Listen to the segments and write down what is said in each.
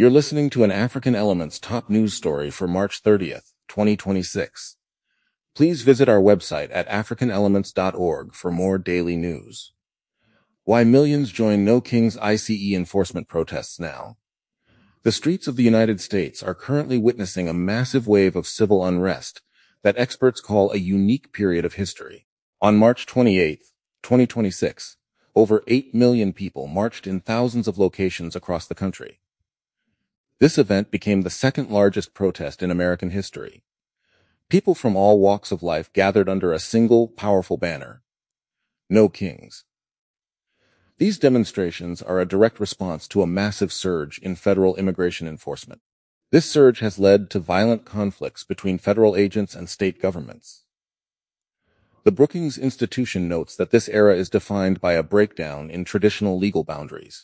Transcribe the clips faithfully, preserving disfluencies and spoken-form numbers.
You're listening to an African Elements top news story for March thirtieth, twenty twenty-six. Please visit our website at african elements dot org for more daily news. Why millions join No Kings I C E enforcement protests now. The streets of the United States are currently witnessing a massive wave of civil unrest that experts call a unique period of history. On March twenty-eighth, twenty twenty-six, over eight million people marched in thousands of locations across the country. This event became the second largest protest in American history. People from all walks of life gathered under a single, powerful banner: No Kings. These demonstrations are a direct response to a massive surge in federal immigration enforcement. This surge has led to violent conflicts between federal agents and state governments. The Brookings Institution notes that this era is defined by a breakdown in traditional legal boundaries.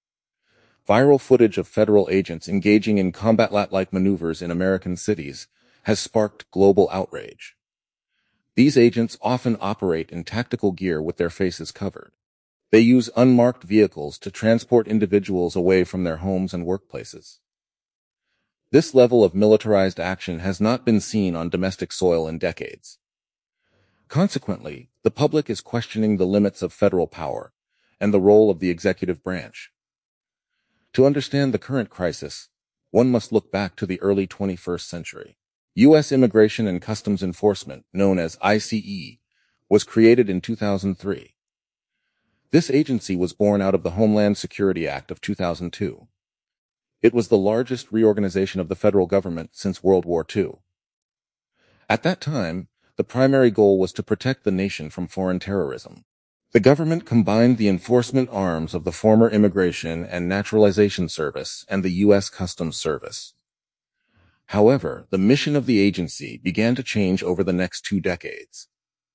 Viral footage of federal agents engaging in combat-like maneuvers in American cities has sparked global outrage. These agents often operate in tactical gear with their faces covered. They use unmarked vehicles to transport individuals away from their homes and workplaces. This level of militarized action has not been seen on domestic soil in decades. Consequently, the public is questioning the limits of federal power and the role of the executive branch. To understand the current crisis, one must look back to the early twenty-first century. U S Immigration and Customs Enforcement, known as I C E, was created in two thousand three. This agency was born out of the Homeland Security Act of two thousand two. It was the largest reorganization of the federal government since World War Two. At that time, the primary goal was to protect the nation from foreign terrorism. The government combined the enforcement arms of the former Immigration and Naturalization Service and the U S Customs Service. However, the mission of the agency began to change over the next two decades.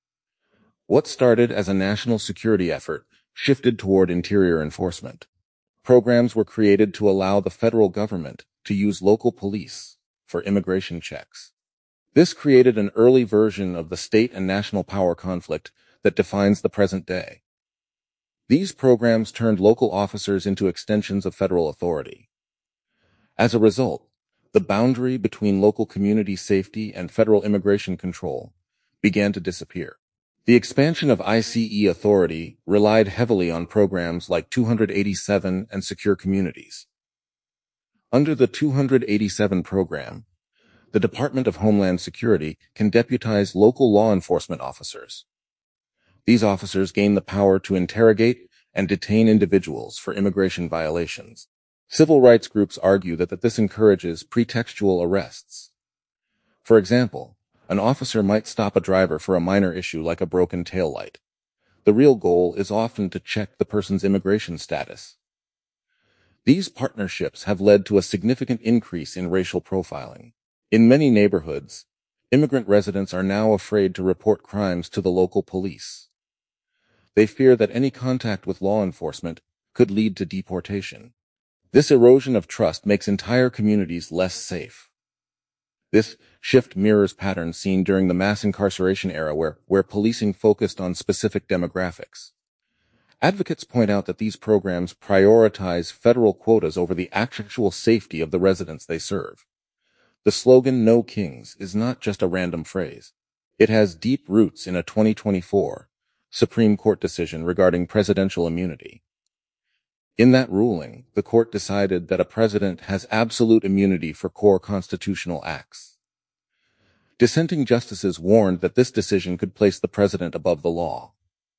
What started as a national security effort shifted toward interior enforcement. Programs were created to allow the federal government to use local police for immigration checks. This created an early version of the state and national power conflict that defines the present day. These programs turned local officers into extensions of federal authority. As a result, the boundary between local community safety and federal immigration control began to disappear. The expansion of I C E authority relied heavily on programs like two eighty-seven and Secure Communities. Under the two eighty-seven program, the Department of Homeland Security can deputize local law enforcement officers. These officers gain the power to interrogate and detain individuals for immigration violations. Civil rights groups argue that, that this encourages pretextual arrests. For example, an officer might stop a driver for a minor issue like a broken taillight. The real goal is often to check the person's immigration status. These partnerships have led to a significant increase in racial profiling. In many neighborhoods, immigrant residents are now afraid to report crimes to the local police. They fear that any contact with law enforcement could lead to deportation. This erosion of trust makes entire communities less safe. This shift mirrors patterns seen during the mass incarceration era where, where policing focused on specific demographics. Advocates point out that these programs prioritize federal quotas over the actual safety of the residents they serve. The slogan No Kings is not just a random phrase. It has deep roots in a twenty twenty-four Supreme Court decision regarding presidential immunity. In that ruling, the court decided that a president has absolute immunity for core constitutional acts. Dissenting justices warned that this decision could place the president above the law.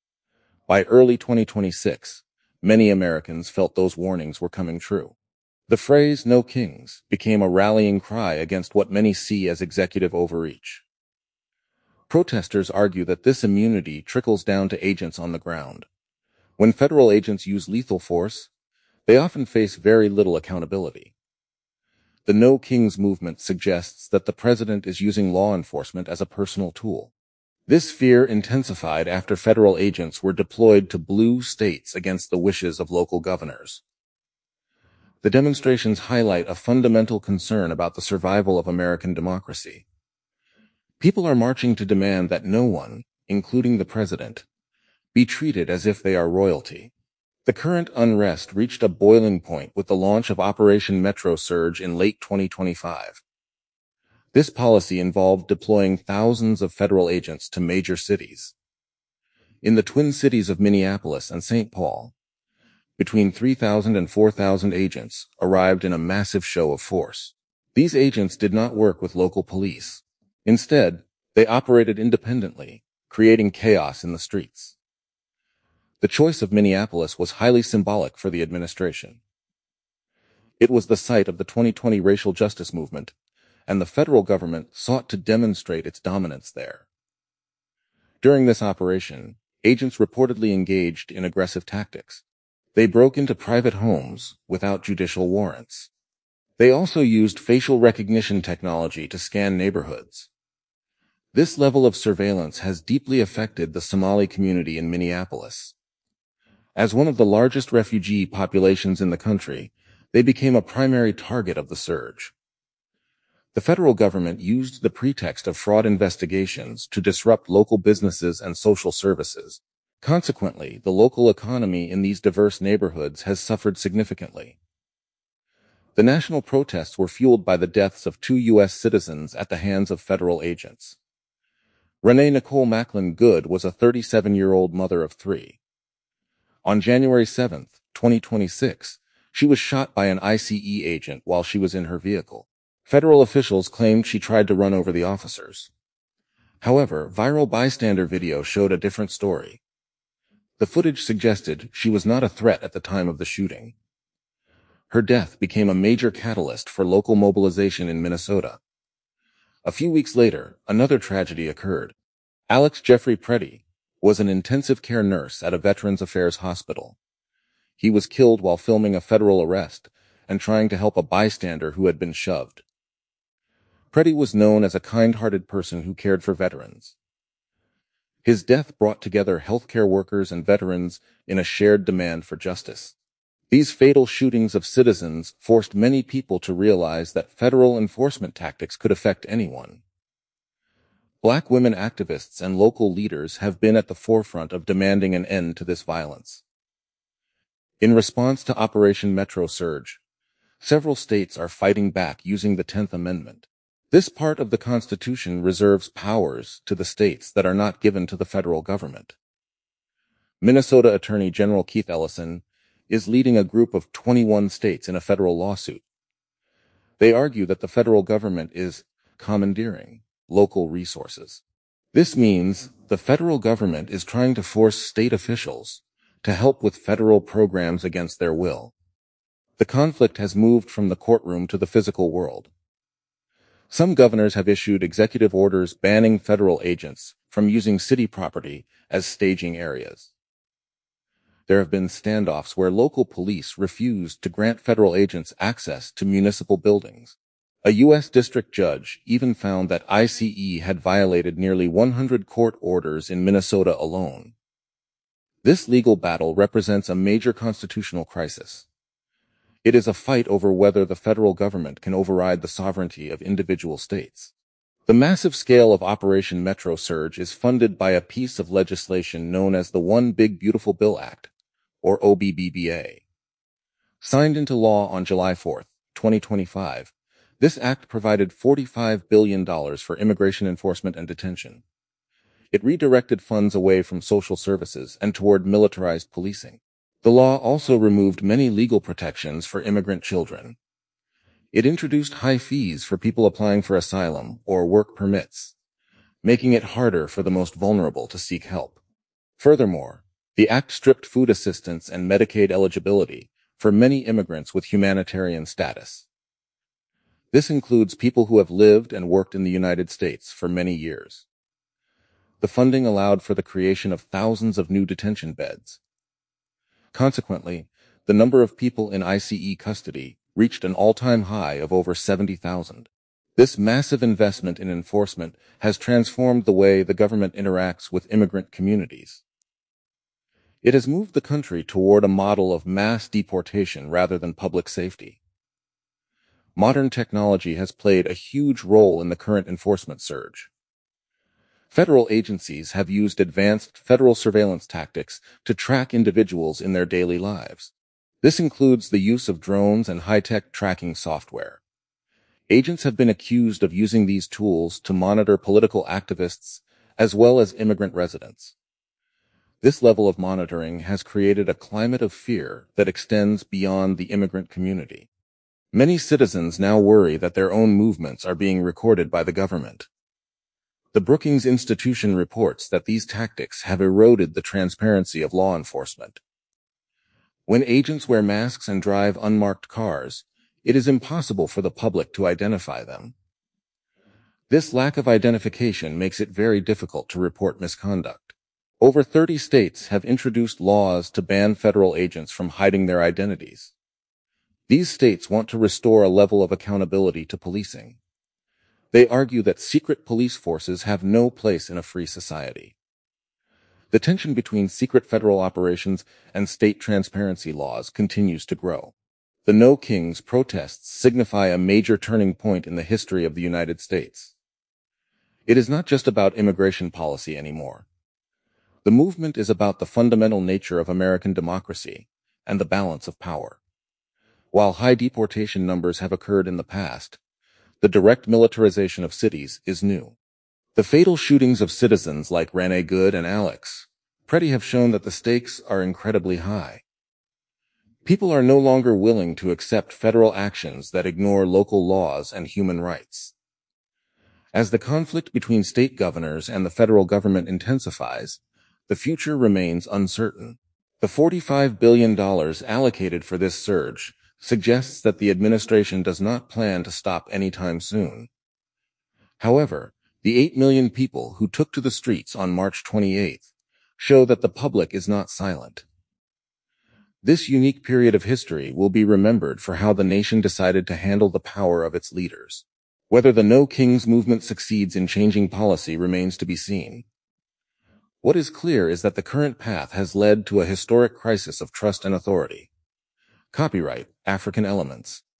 By early twenty twenty-six, many Americans felt those warnings were coming true. The phrase No Kings became a rallying cry against what many see as executive overreach. Protesters argue that this immunity trickles down to agents on the ground. When federal agents use lethal force, they often face very little accountability. The No Kings movement suggests that the president is using law enforcement as a personal tool. This fear intensified after federal agents were deployed to blue states against the wishes of local governors. The demonstrations highlight a fundamental concern about the survival of American democracy. People are marching to demand that no one, including the president, be treated as if they are royalty. The current unrest reached a boiling point with the launch of Operation Metro Surge in late twenty twenty-five. This policy involved deploying thousands of federal agents to major cities. In the twin cities of Minneapolis and Saint Paul, between three thousand and four thousand agents arrived in a massive show of force. These agents did not work with local police. Instead, they operated independently, creating chaos in the streets. The choice of Minneapolis was highly symbolic for the administration. It was the site of the twenty twenty racial justice movement, and the federal government sought to demonstrate its dominance there. During this operation, agents reportedly engaged in aggressive tactics. They broke into private homes without judicial warrants. They also used facial recognition technology to scan neighborhoods. This level of surveillance has deeply affected the Somali community in Minneapolis. As one of the largest refugee populations in the country, they became a primary target of the surge. The federal government used the pretext of fraud investigations to disrupt local businesses and social services. Consequently, the local economy in these diverse neighborhoods has suffered significantly. The national protests were fueled by the deaths of two U S citizens at the hands of federal agents. Renee Nicole Macklin Good was a thirty-seven-year-old mother of three. On January seventh, twenty twenty-six, she was shot by an ICE agent while she was in her vehicle. Federal officials claimed she tried to run over the officers. However, viral bystander video showed a different story. The footage suggested she was not a threat at the time of the shooting. Her death became a major catalyst for local mobilization in Minnesota. A few weeks later, another tragedy occurred. Alex Jeffrey Preddy was an intensive care nurse at a Veterans Affairs hospital. He was killed while filming a federal arrest and trying to help a bystander who had been shoved. Preddy was known as a kind-hearted person who cared for veterans. His death brought together healthcare workers and veterans in a shared demand for justice. These fatal shootings of citizens forced many people to realize that federal enforcement tactics could affect anyone. Black women activists and local leaders have been at the forefront of demanding an end to this violence. In response to Operation Metro Surge, several states are fighting back using the tenth Amendment. This part of the Constitution reserves powers to the states that are not given to the federal government. Minnesota Attorney General Keith Ellison is leading a group of twenty-one states in a federal lawsuit. They argue that the federal government is commandeering local resources. This means the federal government is trying to force state officials to help with federal programs against their will. The conflict has moved from the courtroom to the physical world. Some governors have issued executive orders banning federal agents from using city property as staging areas. There have been standoffs where local police refused to grant federal agents access to municipal buildings. A U S district judge even found that ICE had violated nearly one hundred court orders in Minnesota alone. This legal battle represents a major constitutional crisis. It is a fight over whether the federal government can override the sovereignty of individual states. The massive scale of Operation Metro Surge is funded by a piece of legislation known as the One Big Beautiful Bill Act, or O B B B A. Signed into law on July fourth, twenty twenty-five, this act provided forty-five billion dollars for immigration enforcement and detention. It redirected funds away from social services and toward militarized policing. The law also removed many legal protections for immigrant children. It introduced high fees for people applying for asylum or work permits, making it harder for the most vulnerable to seek help. Furthermore, the act stripped food assistance and Medicaid eligibility for many immigrants with humanitarian status. This includes people who have lived and worked in the United States for many years. The funding allowed for the creation of thousands of new detention beds. Consequently, the number of people in ICE custody reached an all-time high of over seventy thousand. This massive investment in enforcement has transformed the way the government interacts with immigrant communities. It has moved the country toward a model of mass deportation rather than public safety. Modern technology has played a huge role in the current enforcement surge. Federal agencies have used advanced federal surveillance tactics to track individuals in their daily lives. This includes the use of drones and high-tech tracking software. Agents have been accused of using these tools to monitor political activists as well as immigrant residents. This level of monitoring has created a climate of fear that extends beyond the immigrant community. Many citizens now worry that their own movements are being recorded by the government. The Brookings Institution reports that these tactics have eroded the transparency of law enforcement. When agents wear masks and drive unmarked cars, it is impossible for the public to identify them. This lack of identification makes it very difficult to report misconduct. Over thirty states have introduced laws to ban federal agents from hiding their identities. These states want to restore a level of accountability to policing. They argue that secret police forces have no place in a free society. The tension between secret federal operations and state transparency laws continues to grow. The No Kings protests signify a major turning point in the history of the United States. It is not just about immigration policy anymore. The movement is about the fundamental nature of American democracy and the balance of power. While high deportation numbers have occurred in the past, the direct militarization of cities is new. The fatal shootings of citizens like Renee Good and Alex Pretty have shown that the stakes are incredibly high. People are no longer willing to accept federal actions that ignore local laws and human rights. As the conflict between state governors and the federal government intensifies, the future remains uncertain. The forty-five billion dollars allocated for this surge suggests that the administration does not plan to stop anytime soon. However, the eight million people who took to the streets on March twenty-eighth show that the public is not silent. This unique period of history will be remembered for how the nation decided to handle the power of its leaders. Whether the No Kings movement succeeds in changing policy remains to be seen. What is clear is that the current path has led to a historic crisis of trust and authority. Copyright African Elements.